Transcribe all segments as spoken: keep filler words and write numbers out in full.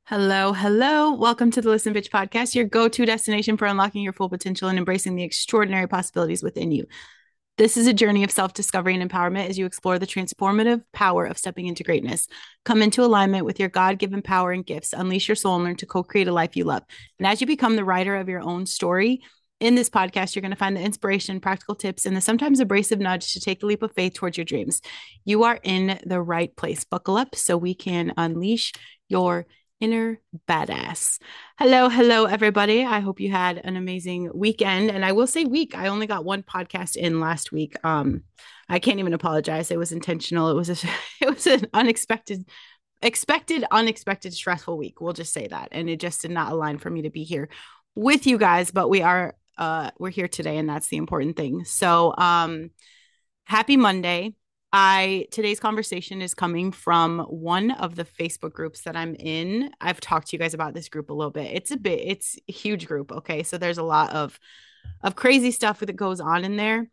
Hello, hello. Welcome to the Listen Bitch podcast, your go to destination for unlocking your full potential and embracing the extraordinary possibilities within you. This is a journey of self discovery and empowerment as you explore the transformative power of stepping into greatness. Come into alignment with your God given power and gifts, unleash your soul, and learn to co create a life you love. And as you become the writer of your own story, in this podcast, you're going to find the inspiration, practical tips, and the sometimes abrasive nudge to take the leap of faith towards your dreams. You are in the right place. Buckle up so we can unleash your inner badass. Hello, hello, everybody. I hope you had an amazing weekend. And I will say week, I only got one podcast in last week. Um, I can't even apologize. It was intentional. It was a, it was an unexpected, expected, unexpected, stressful week. We'll just say that. And it just did not align for me to be here with you guys, but we are uh we're here today, and that's the important thing. So um happy Monday. I today's conversation is coming from one of the Facebook groups that I'm in. I've talked to you guys about this group a little bit. It's a bit, it's a huge group. Okay. So there's a lot of of crazy stuff that goes on in there.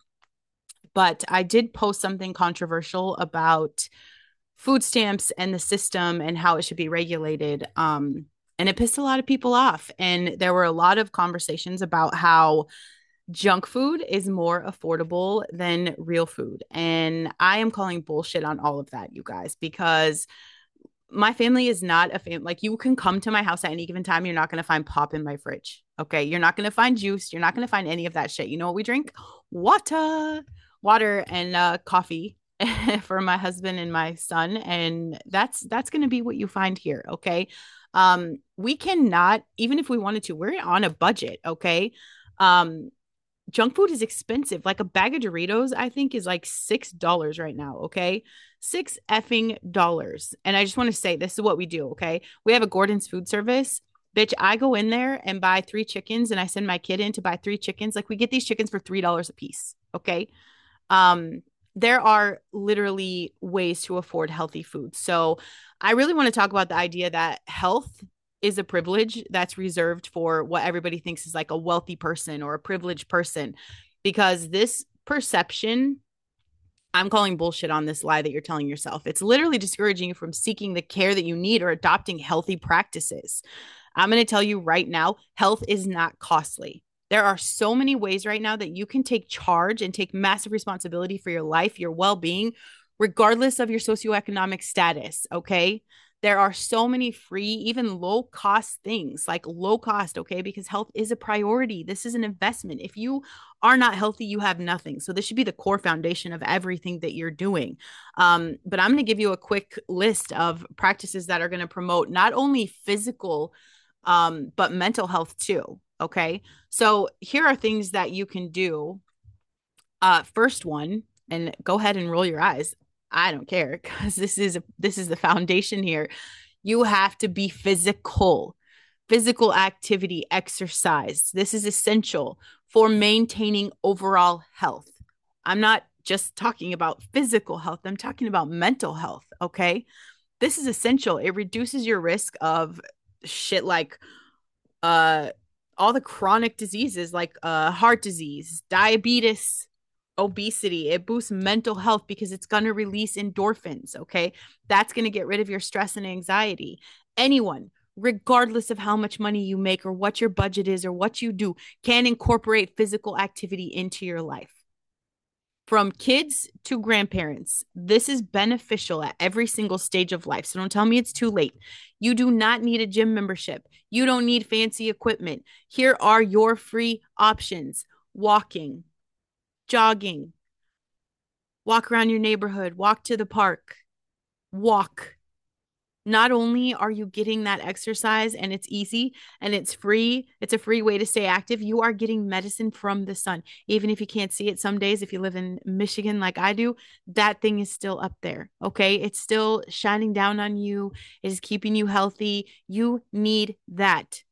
But I did post something controversial about food stamps and the system and how it should be regulated. Um, and it pissed a lot of people off. And there were a lot of conversations about how junk food is more affordable than real food. And I am calling bullshit on all of that, you guys, because my family is not a fan. Like, you can come to my house at any given time. You're not going to find pop in my fridge. Okay. You're not going to find juice. You're not going to find any of that shit. You know what we drink? Water, water and uh, coffee for my husband and my son. And that's, that's going to be what you find here. Okay. Um, we cannot, even if we wanted to, we're on a budget. Okay. Um, junk food is expensive. Like a bag of Doritos, I think, is like six dollars right now. Okay. Six effing dollars. And I just want to say, this is what we do. Okay. We have a Gordon's food service. Bitch, I go in there and buy three chickens, and I send my kid in to buy three chickens. Like, we get these chickens for three dollars a piece. Okay. Um, there are literally ways to afford healthy food. So I really want to talk about the idea that health is a privilege that's reserved for what everybody thinks is like a wealthy person or a privileged person, because this perception, I'm calling bullshit on this lie that you're telling yourself. It's literally discouraging you from seeking the care that you need or adopting healthy practices. I'm going to tell you right now, health is not costly. There are so many ways right now that you can take charge and take massive responsibility for your life, your well being, regardless of your socioeconomic status. Okay. There are so many free, even low cost things, like low cost. Okay. Because health is a priority. This is an investment. If you are not healthy, you have nothing. So this should be the core foundation of everything that you're doing. Um, but I'm going to give you a quick list of practices that are going to promote not only physical, um, but mental health too. Okay. So here are things that you can do. Uh, first one, and go ahead and roll your eyes. I don't care, because this is a, this is the foundation here. You have to be physical. Physical activity, exercise. This is essential for maintaining overall health. I'm not just talking about physical health, I'm talking about mental health. Okay. This is essential. It reduces your risk of shit like uh all the chronic diseases like uh heart disease, diabetes, obesity. It boosts mental health because it's going to release endorphins. Okay. That's going to get rid of your stress and anxiety. Anyone, regardless of how much money you make or what your budget is or what you do, can incorporate physical activity into your life. From kids to grandparents, this is beneficial at every single stage of life. So don't tell me it's too late. You do not need a gym membership. You don't need fancy equipment. Here are your free options: walking, jogging, walk around your neighborhood, walk to the park, walk. Not only are you getting that exercise and it's easy and it's free, it's a free way to stay active, you are getting medicine from the sun. Even if you can't see it some days, if you live in Michigan like I do, that thing is still up there. Okay. It's still shining down on you. It is keeping you healthy. You need that.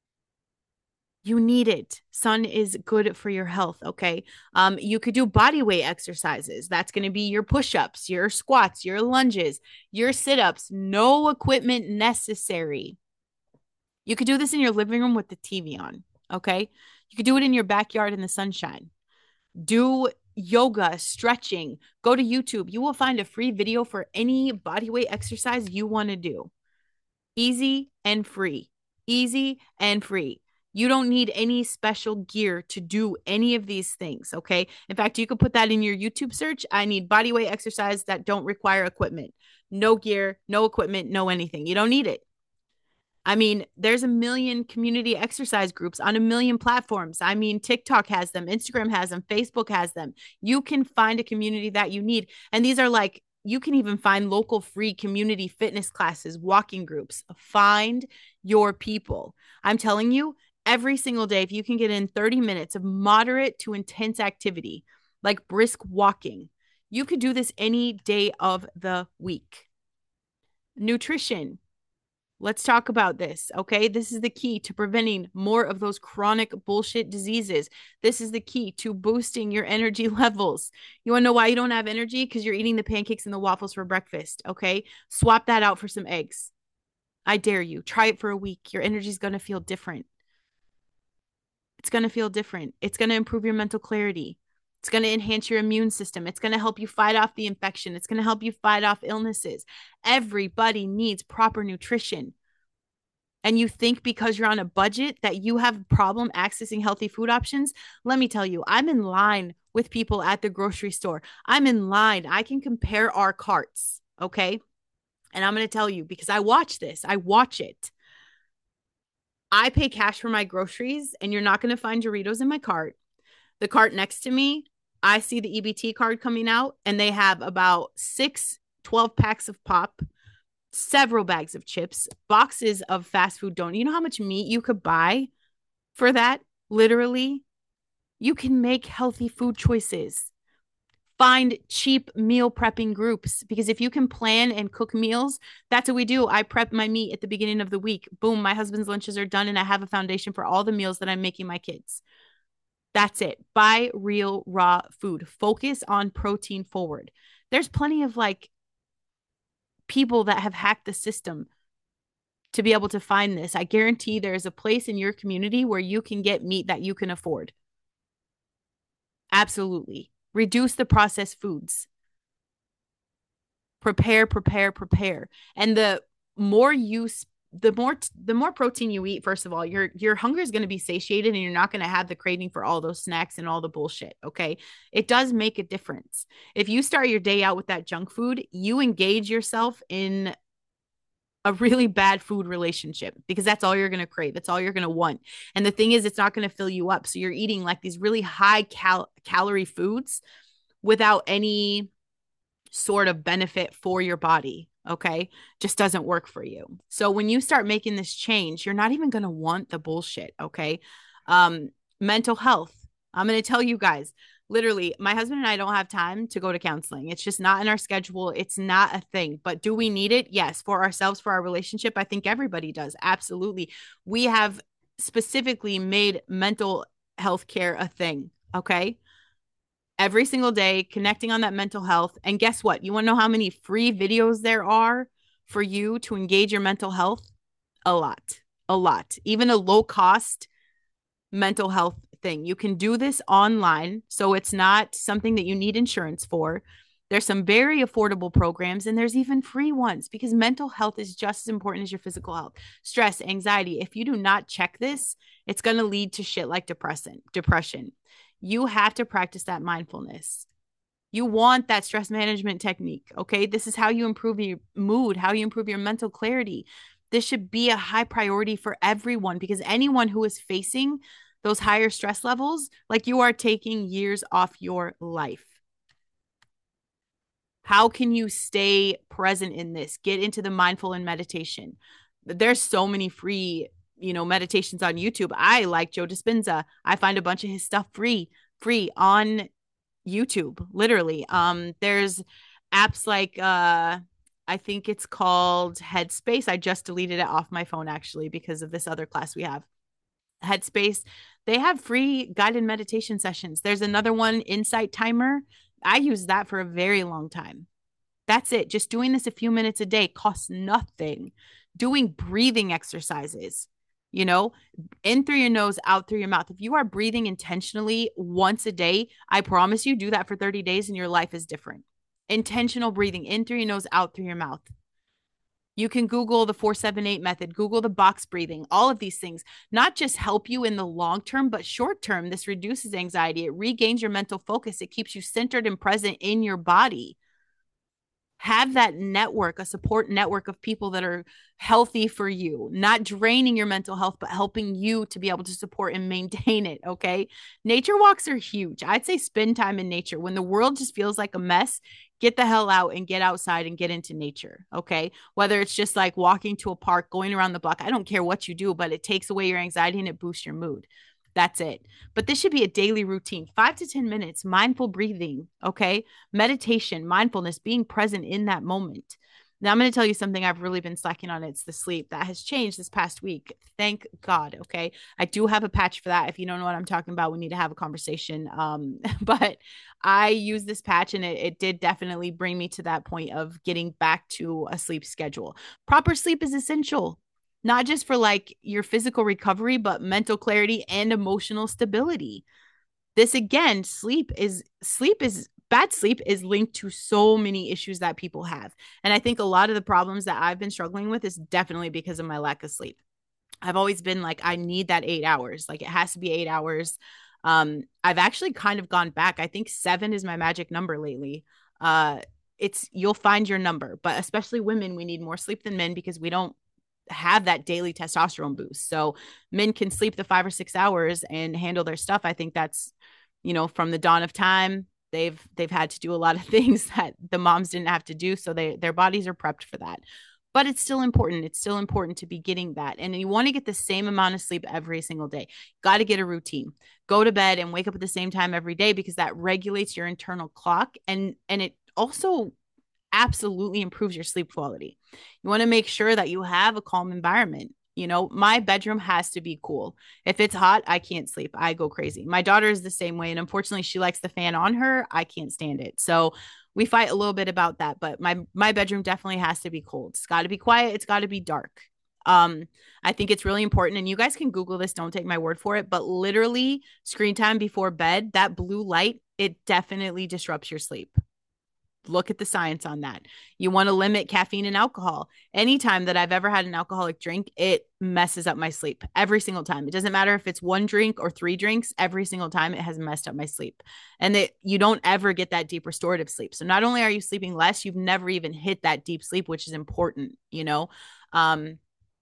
You need it. Sun is good for your health. Okay. Um, you could do body weight exercises. That's going to be your push ups, your squats, your lunges, your sit ups. No equipment necessary. You could do this in your living room with the T V on. Okay. You could do it in your backyard in the sunshine. Do yoga, stretching. Go to YouTube. You will find a free video for any body weight exercise you want to do. Easy and free. Easy and free. You don't need any special gear to do any of these things, okay? In fact, you could put that in your YouTube search. I need bodyweight exercise that don't require equipment. No gear, no equipment, no anything. You don't need it. I mean, there's a million community exercise groups on a million platforms. I mean, TikTok has them, Instagram has them, Facebook has them. You can find a community that you need. And these are like, you can even find local free community fitness classes, walking groups. Find your people. I'm telling you, every single day, if you can get in thirty minutes of moderate to intense activity, like brisk walking, you could do this any day of the week. Nutrition. Let's talk about this, okay? This is the key to preventing more of those chronic bullshit diseases. This is the key to boosting your energy levels. You want to know why you don't have energy? Because you're eating the pancakes and the waffles for breakfast, okay? Swap that out for some eggs. I dare you. Try it for a week. Your energy is going to feel different. It's going to feel different. It's going to improve your mental clarity. It's going to enhance your immune system. It's going to help you fight off the infection. It's going to help you fight off illnesses. Everybody needs proper nutrition. And you think because you're on a budget that you have a problem accessing healthy food options? Let me tell you, I'm in line with people at the grocery store. I'm in line. I can compare our carts, okay? And I'm going to tell you, because I watch this, I watch it. I pay cash for my groceries, and you're not going to find Doritos in my cart. The cart next to me, I see the E B T card coming out, and they have about six twelve packs of pop, several bags of chips, boxes of fast food donuts. You know how much meat you could buy for that? Literally, you can make healthy food choices. Find cheap meal prepping groups, because if you can plan and cook meals, that's what we do. I prep my meat at the beginning of the week. Boom, my husband's lunches are done, and I have a foundation for all the meals that I'm making my kids. That's it. Buy real raw food. Focus on protein forward. There's plenty of like people that have hacked the system to be able to find this. I guarantee there is a place in your community where you can get meat that you can afford. Absolutely. Reduce the processed foods. Prepare, prepare, prepare. And the more you the more the more protein you eat, first of all, your your hunger is going to be satiated, and you're not going to have the craving for all those snacks and all the bullshit, okay? It does make a difference. If you start your day out with that junk food, you engage yourself in a really bad food relationship, because that's all you're going to crave. That's all you're going to want. And the thing is, it's not going to fill you up. So you're eating like these really high cal- calorie foods without any sort of benefit for your body. Okay. Just doesn't work for you. So when you start making this change, you're not even going to want the bullshit. Okay. Um, mental health. I'm going to tell you guys, literally, my husband and I don't have time to go to counseling. It's just not in our schedule. It's not a thing. But do we need it? Yes. For ourselves, for our relationship, I think everybody does. Absolutely. We have specifically made mental health care a thing. Okay. Every single day, connecting on that mental health. And guess what? You want to know how many free videos there are for you to engage your mental health? A lot, a lot. Even a low cost mental health thing. You can do this online, so it's not something that you need insurance for. There's some very affordable programs, and there's even free ones, because mental health is just as important as your physical health. Stress, anxiety. If you do not check this, it's going to lead to shit like depression. Depression. You have to practice that mindfulness. You want that stress management technique, okay? This is how you improve your mood, how you improve your mental clarity. This should be a high priority for everyone, because anyone who is facing those higher stress levels, like, you are taking years off your life. How can you stay present in this? Get into the mindful and meditation. There's so many free, you know, meditations on YouTube. I like Joe Dispenza. I find a bunch of his stuff free, free on YouTube, literally. Um, there's apps like, uh, I think it's called Headspace. I just deleted it off my phone, actually, because of this other class we have. Headspace. They have free guided meditation sessions. There's another one, Insight Timer. I use that for a very long time. That's it. Just doing this a few minutes a day costs nothing. Doing breathing exercises, you know, in through your nose, out through your mouth. If you are breathing intentionally once a day, I promise you, do that for thirty days and your life is different. Intentional breathing, in through your nose, out through your mouth. You can Google the four seven eight method, Google the box breathing, all of these things, not just help you in the long term, but short term. This reduces anxiety. It regains your mental focus. It keeps you centered and present in your body. Have that network, a support network of people that are healthy for you, not draining your mental health, but helping you to be able to support and maintain it. Okay. Nature walks are huge. I'd say spend time in nature. When the world just feels like a mess, get the hell out and get outside and get into nature. Okay. Whether it's just like walking to a park, going around the block, I don't care what you do, but it takes away your anxiety and it boosts your mood. That's it. But this should be a daily routine, five to ten minutes, mindful breathing, okay? Meditation, mindfulness, being present in that moment. Now, I'm going to tell you something I've really been slacking on. It's the sleep that has changed this past week. Thank God, okay? I do have a patch for that. If you don't know what I'm talking about, we need to have a conversation. Um, but I use this patch and it, it did definitely bring me to that point of getting back to a sleep schedule. Proper sleep is essential, not just for like your physical recovery, but mental clarity and emotional stability. This again, sleep is sleep is bad sleep is linked to so many issues that people have. And I think a lot of the problems that I've been struggling with is definitely because of my lack of sleep. I've always been like, I need that eight hours. Like it has to be eight hours. Um, I've actually kind of gone back. I think seven is my magic number lately. Uh, it's you'll find your number, but especially women, we need more sleep than men because we don't have that daily testosterone boost. So men can sleep the five or six hours and handle their stuff. I think that's, you know, from the dawn of time, they've they've had to do a lot of things that the moms didn't have to do. So they their bodies are prepped for that. But it's still important. It's still important to be getting that. And you want to get the same amount of sleep every single day. Got to get a routine. Go to bed and wake up at the same time every day because that regulates your internal clock. And, and it also absolutely improves your sleep quality. You want to make sure that you have a calm environment. You know, my bedroom has to be cool. If it's hot, I can't sleep. I go crazy. My daughter is the same way. And unfortunately, she likes the fan on her. I can't stand it. So we fight a little bit about that. But my my bedroom definitely has to be cold. It's got to be quiet. It's got to be dark. Um, I think it's really important. And you guys can Google this. Don't take my word for it. But literally, screen time before bed, that blue light, it definitely disrupts your sleep. Look at the science on that. You want to limit caffeine and alcohol. Anytime that I've ever had an alcoholic drink, it messes up my sleep every single time. It doesn't matter if it's one drink or three drinks, every single time it has messed up my sleep. And that you don't ever get that deep restorative sleep. So not only are you sleeping less, you've never even hit that deep sleep, which is important, you know? Um,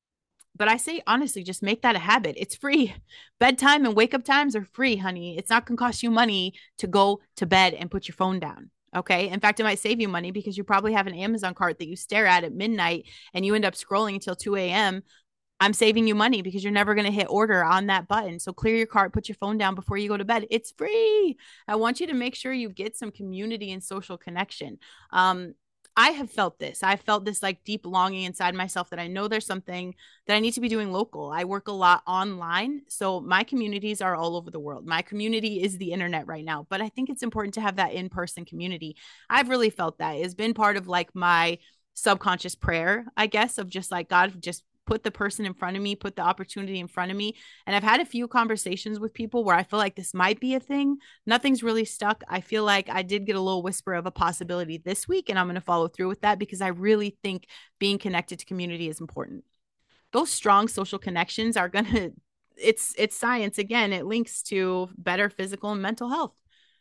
but I say, honestly, just make that a habit. It's free. Bedtime and wake up times are free, honey. It's not going to cost you money to go to bed and put your phone down. Okay. In fact, it might save you money because you probably have an Amazon cart that you stare at at midnight and you end up scrolling until two a.m. I'm saving you money because you're never going to hit order on that button. So clear your cart, put your phone down before you go to bed. It's free. I want you to make sure you get some community and social connection. Um, I have felt this. I felt this like deep longing inside myself that I know there's something that I need to be doing local. I work a lot online. So my communities are all over the world. My community is the internet right now, but I think it's important to have that in-person community. I've really felt that. It's been part of like my subconscious prayer, I guess, of just like, God, just put the person in front of me, put the opportunity in front of me. And I've had a few conversations with people where I feel like this might be a thing. Nothing's really stuck. I feel like I did get a little whisper of a possibility this week, and I'm going to follow through with that because I really think being connected to community is important. Those strong social connections are going to, it's, it's science. Again, it links to better physical and mental health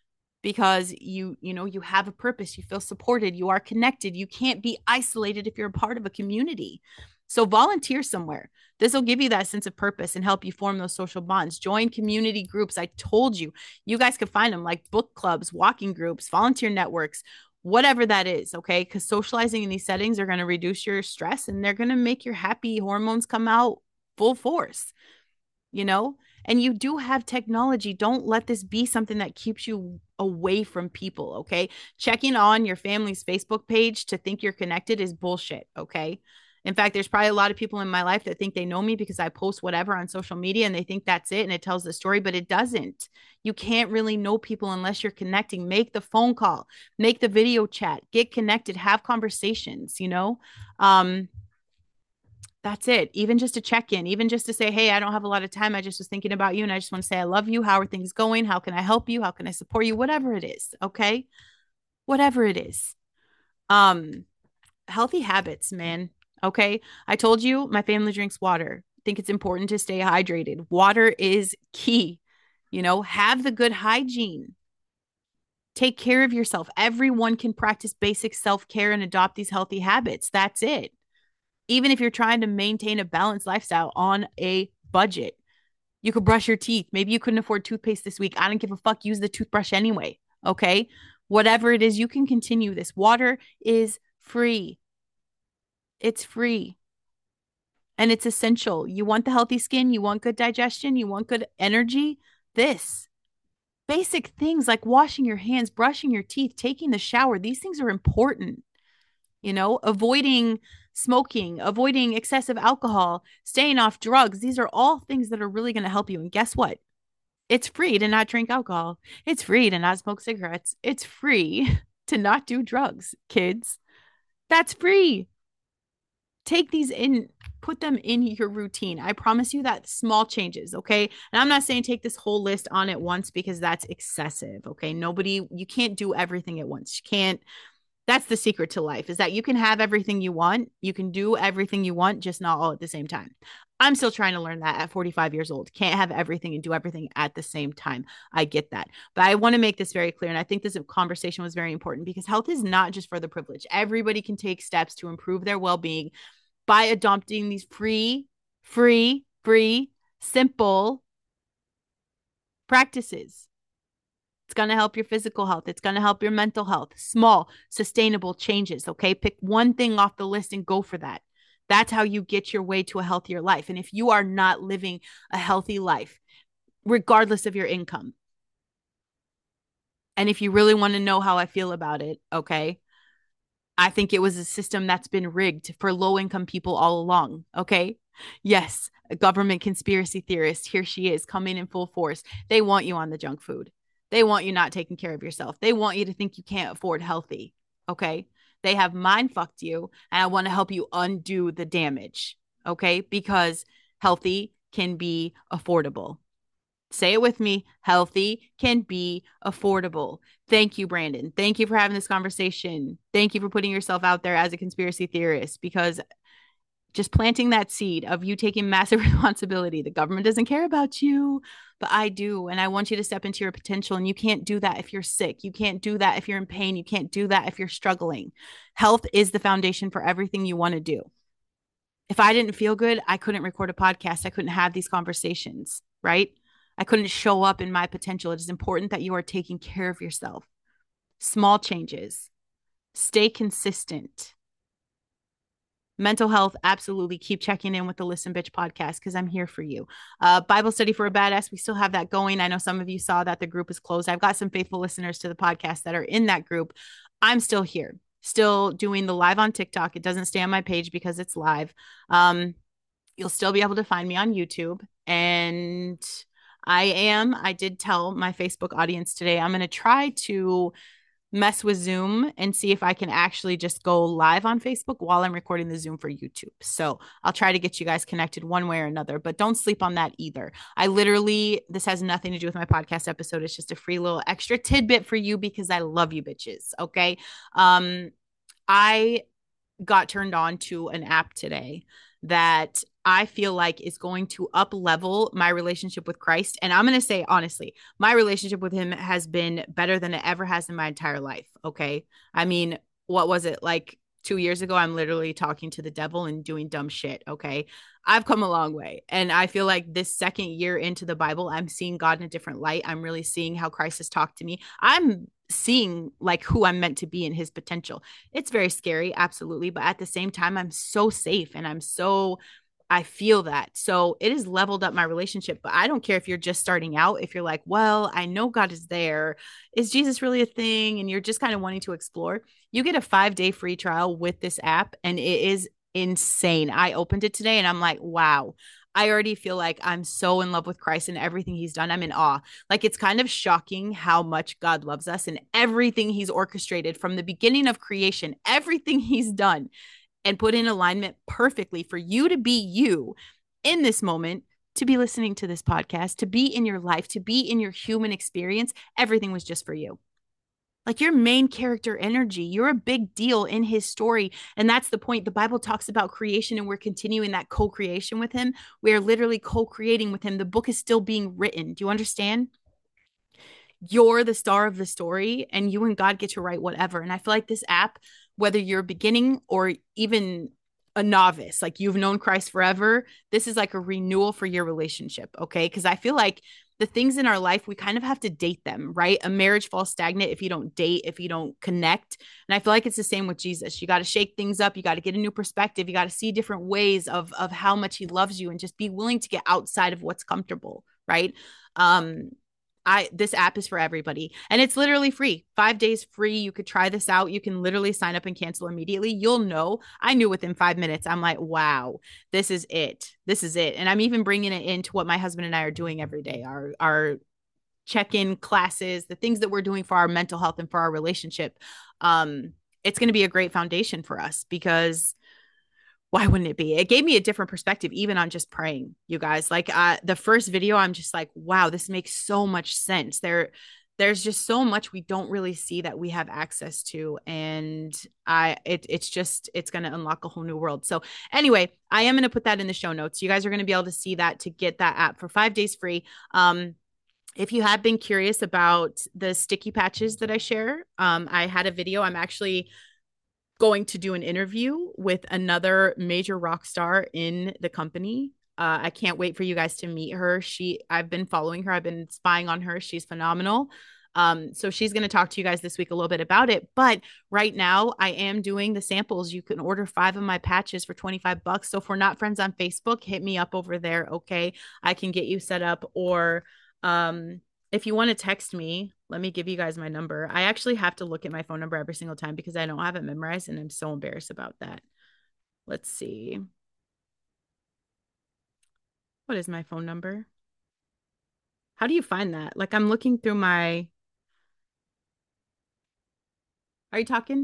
because you, you know, you have a purpose, you feel supported, you are connected. You can't be isolated if you're a part of a community. So volunteer somewhere. This will give you that sense of purpose and help you form those social bonds. Join community groups. I told you, you guys could find them like book clubs, walking groups, volunteer networks, whatever that is. Okay. Because socializing in these settings are going to reduce your stress and they're going to make your happy hormones come out full force, you know? And you do have technology. Don't let this be something that keeps you away from people. Okay. Checking on your family's Facebook page to think you're connected is bullshit. Okay. In fact, there's probably a lot of people in my life that think they know me because I post whatever on social media and they think that's it and it tells the story, but it doesn't. You can't really know people unless you're connecting. Make the phone call, make the video chat, get connected, have conversations, you know? Um, that's it. Even just to check in, even just to say, hey, I don't have a lot of time. I just was thinking about you and I just want to say, I love you. How are things going? How can I help you? How can I support you? Whatever it is. Okay. Whatever it is. Um, healthy habits, man. Okay. I told you my family drinks water. I think it's important to stay hydrated. Water is key. You know, have the good hygiene. Take care of yourself. Everyone can practice basic self care and adopt these healthy habits. That's it. Even if you're trying to maintain a balanced lifestyle on a budget, you could brush your teeth. Maybe you couldn't afford toothpaste this week. I don't give a fuck. Use the toothbrush anyway. Okay. Whatever it is, you can continue this. Water is free. It's free and it's essential. You want the healthy skin, you want good digestion, you want good energy. This basic things like washing your hands, brushing your teeth, taking the shower, these things are important. You know, avoiding smoking, avoiding excessive alcohol, staying off drugs. These are all things that are really going to help you. And guess what? It's free to not drink alcohol. It's free to not smoke cigarettes. It's free to not do drugs, kids. That's free. Take these in, put them in your routine. I promise you that small changes, okay? And I'm not saying take this whole list on at once because that's excessive, okay? Nobody, you can't do everything at once. You can't, that's the secret to life is that you can have everything you want. You can do everything you want, just not all at the same time. I'm still trying to learn that at forty-five years old. Can't have everything and do everything at the same time. I get that. But I want to make this very clear. And I think this conversation was very important because health is not just for the privileged. Everybody can take steps to improve their well-being by adopting these free, free, free, simple practices. It's going to help your physical health. It's going to help your mental health. Small, sustainable changes, okay? Pick one thing off the list and go for that. That's how you get your way to a healthier life. And if you are not living a healthy life, regardless of your income, and if you really want to know how I feel about it, okay, I think it was a system that's been rigged for low-income people all along, okay? Yes, a government conspiracy theorist, here she is, coming in full force. They want you on the junk food. They want you not taking care of yourself. They want you to think you can't afford healthy, okay? They have mind fucked you, and I want to help you undo the damage, okay? Because healthy can be affordable. Say it with me. Healthy can be affordable. Thank you, Brandon. Thank you for having this conversation. Thank you for putting yourself out there as a conspiracy theorist because just planting that seed of you taking massive responsibility. The government doesn't care about you, but I do. And I want you to step into your potential. And you can't do that if you're sick. You can't do that if you're in pain. You can't do that if you're struggling. Health is the foundation for everything you want to do. If I didn't feel good, I couldn't record a podcast. I couldn't have these conversations, right? I couldn't show up in my potential. It is important that you are taking care of yourself. Small changes. Stay consistent. Mental health, absolutely. Keep checking in with the Listen Bitch podcast because I'm here for you. Uh, Bible study for a badass. We still have that going. I know some of you saw that the group is closed. I've got some faithful listeners to the podcast that are in that group. I'm still here, still doing the live on TikTok. It doesn't stay on my page because it's live. Um, you'll still be able to find me on YouTube. And I am, I did tell my Facebook audience today, I'm going to try to mess with Zoom and see if I can actually just go live on Facebook while I'm recording the Zoom for YouTube. So I'll try to get you guys connected one way or another, but don't sleep on that either. I literally, this has nothing to do with my podcast episode. It's just a free little extra tidbit for you because I love you bitches. Okay. Um, I got turned on to an app today that I feel like is going to up level my relationship with Christ. And I'm going to say, honestly, my relationship with him has been better than it ever has in my entire life. Okay. I mean, what was it like two years ago? I'm literally talking to the devil and doing dumb shit. Okay. I've come a long way. And I feel like this second year into the Bible, I'm seeing God in a different light. I'm really seeing how Christ has talked to me. I'm seeing like who I'm meant to be and his potential. It's very scary. Absolutely. But at the same time, I'm so safe and I'm so, I feel that. So it has leveled up my relationship, but I don't care if you're just starting out. If you're like, well, I know God is there. Is Jesus really a thing? And you're just kind of wanting to explore. You get a five day free trial with this app and it is insane. I opened it today and I'm like, wow, I already feel like I'm so in love with Christ and everything he's done. I'm in awe. Like it's kind of shocking how much God loves us and everything he's orchestrated from the beginning of creation, everything he's done and put in alignment perfectly for you to be you in this moment, to be listening to this podcast, to be in your life, to be in your human experience. Everything was just for you. Like your main character energy. You're a big deal in his story. And that's the point. The Bible talks about creation and we're continuing that co creation with him. We are literally co creating with him. The book is still being written. Do you understand? You're the star of the story and you and God get to write whatever. And I feel like this app, whether you're beginning or even a novice, like you've known Christ forever, this is like a renewal for your relationship. Okay. Because I feel like the things in our life, we kind of have to date them, right? A marriage falls stagnant if you don't date, if you don't connect. And I feel like it's the same with Jesus. You got to shake things up. You got to get a new perspective. You got to see different ways of, of how much he loves you and just be willing to get outside of what's comfortable, right? Um, I this app is for everybody and it's literally free. five days free. You could try this out. You can literally sign up and cancel immediately. You'll know. I knew within five minutes. I'm like, wow, this is it. This is it. And I'm even bringing it into what my husband and I are doing every day. Our our check-in classes, the things that we're doing for our mental health and for our relationship. Um, it's going to be a great foundation for us because why wouldn't it be? It gave me a different perspective, even on just praying, you guys. Like uh, the first video, I'm just like, wow, this makes so much sense. There, there's just so much we don't really see that we have access to, and I, it, it's just, it's going to unlock a whole new world. So anyway, I am going to put that in the show notes. You guys are going to be able to see that to get that app for five days free. Um, if you have been curious about the sticky patches that I share, um, I had a video. I'm actually going to do an interview with another major rock star in the company. Uh, I can't wait for you guys to meet her. She, I've been following her. I've been spying on her. She's phenomenal. Um, so she's going to talk to you guys this week a little bit about it. But right now I am doing the samples. You can order five of my patches for twenty-five bucks. So if we're not friends on Facebook, hit me up over there. Okay. I can get you set up, or, um, if you want to text me, let me give you guys my number. I actually have to look at my phone number every single time because I don't have it memorized and I'm so embarrassed about that. Let's see. What is my phone number? How do you find that? Like I'm looking through my. Are you talking?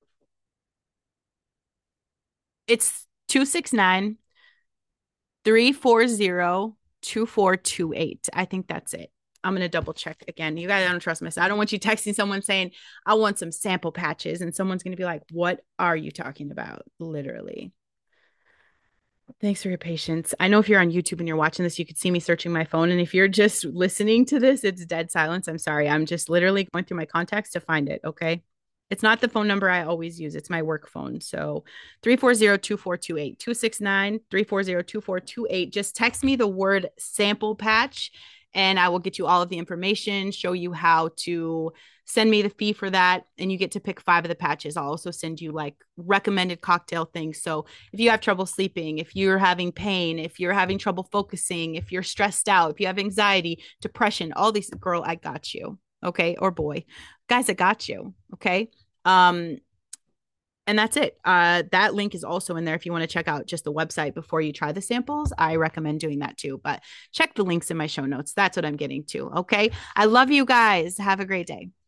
It's two six nine, three four zero, two four two eight. I think that's it. I'm going to double check again. You guys don't trust myself. I don't want you texting someone saying, I want some sample patches. And someone's going to be like, what are you talking about? Literally. Thanks for your patience. I know if you're on YouTube and you're watching this, you could see me searching my phone. And if you're just listening to this, it's dead silence. I'm sorry. I'm just literally going through my contacts to find it. Okay. It's not the phone number I always use. It's my work phone. So three four zero, two four two eight, two six nine, three four zero, two four two eight. Just text me the word sample patch and I will get you all of the information, show you how to send me the fee for that. And you get to pick five of the patches. I'll also send you like recommended cocktail things. So if you have trouble sleeping, if you're having pain, if you're having trouble focusing, if you're stressed out, if you have anxiety, depression, all these, girl, I got you. Okay. Or boy, guys, I got you. Okay. Um, and that's it. Uh, that link is also in there if you want to check out just the website before you try the samples. I recommend doing that too. But check the links in my show notes. That's what I'm getting to. Okay. I love you guys. Have a great day.